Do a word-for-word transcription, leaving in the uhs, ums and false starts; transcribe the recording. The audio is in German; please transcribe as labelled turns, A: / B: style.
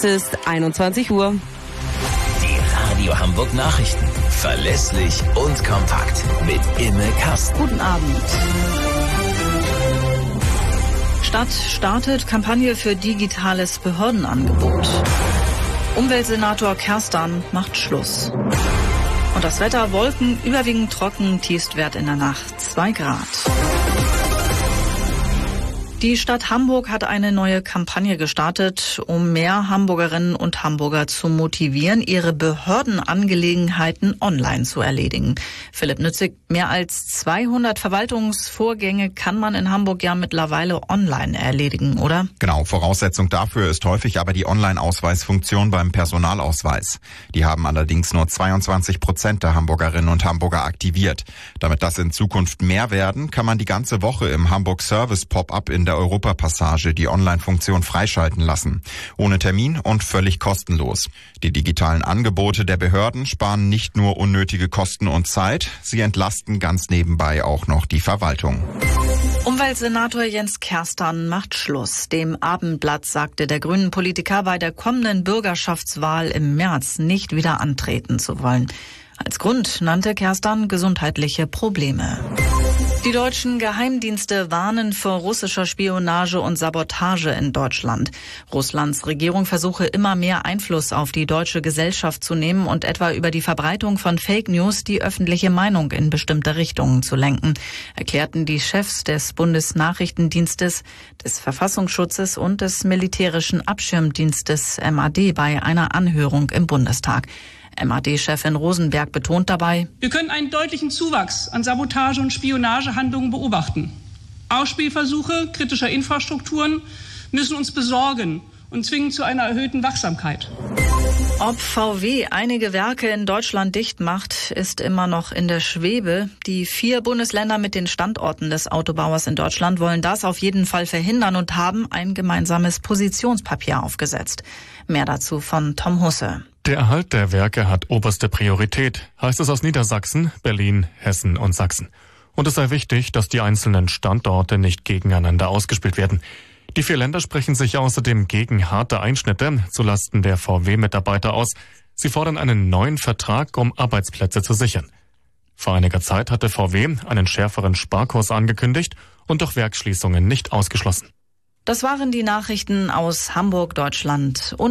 A: ist einundzwanzig Uhr.
B: Die Radio Hamburg Nachrichten. Verlässlich und kompakt. Mit Imme Kasten.
C: Guten Abend. Stadt startet Kampagne für digitales Behördenangebot. Umweltsenator Kerstan macht Schluss. Und das Wetter: Wolken, überwiegend trocken, Tiefstwert in der Nacht zwei Grad. Die Stadt Hamburg hat eine neue Kampagne gestartet, um mehr Hamburgerinnen und Hamburger zu motivieren, ihre Behördenangelegenheiten online zu erledigen. Philipp Nützig, mehr als zweihundert Verwaltungsvorgänge kann man in Hamburg ja mittlerweile online erledigen, oder?
D: Genau, Voraussetzung dafür ist häufig aber die Online-Ausweisfunktion beim Personalausweis. Die haben allerdings nur zweiundzwanzig Prozent der Hamburgerinnen und Hamburger aktiviert. Damit das in Zukunft mehr werden, kann man die ganze Woche im Hamburg Service Pop-up in der Europapassage die Online-Funktion freischalten lassen. Ohne Termin und völlig kostenlos. Die digitalen Angebote der Behörden sparen nicht nur unnötige Kosten und Zeit, sie entlasten ganz nebenbei auch noch die Verwaltung.
C: Umweltsenator Jens Kerstan macht Schluss. Dem Abendblatt sagte der grünen Politiker, bei der kommenden Bürgerschaftswahl im März nicht wieder antreten zu wollen. Als Grund nannte Kerstan gesundheitliche Probleme. Die deutschen Geheimdienste warnen vor russischer Spionage und Sabotage in Deutschland. Russlands Regierung versuche immer mehr Einfluss auf die deutsche Gesellschaft zu nehmen und etwa über die Verbreitung von Fake News die öffentliche Meinung in bestimmte Richtungen zu lenken, erklärten die Chefs des Bundesnachrichtendienstes, des Verfassungsschutzes und des militärischen Abschirmdienstes M A D bei einer Anhörung im Bundestag. M A D-Chefin Rosenberg betont dabei:
E: Wir können einen deutlichen Zuwachs an Sabotage- und Spionagehandlungen beobachten. Ausspielversuche kritischer Infrastrukturen müssen uns besorgen und zwingen zu einer erhöhten Wachsamkeit.
C: Ob V W einige Werke in Deutschland dicht macht, ist immer noch in der Schwebe. Die vier Bundesländer mit den Standorten des Autobauers in Deutschland wollen das auf jeden Fall verhindern und haben ein gemeinsames Positionspapier aufgesetzt. Mehr dazu von Tom Husse.
F: Der Erhalt der Werke hat oberste Priorität, heißt es aus Niedersachsen, Berlin, Hessen und Sachsen. Und es sei wichtig, dass die einzelnen Standorte nicht gegeneinander ausgespielt werden. Die vier Länder sprechen sich außerdem gegen harte Einschnitte zulasten der V W-Mitarbeiter aus. Sie fordern einen neuen Vertrag, um Arbeitsplätze zu sichern. Vor einiger Zeit hatte V W einen schärferen Sparkurs angekündigt und doch Werksschließungen nicht ausgeschlossen.
C: Das waren die Nachrichten aus Hamburg, Deutschland und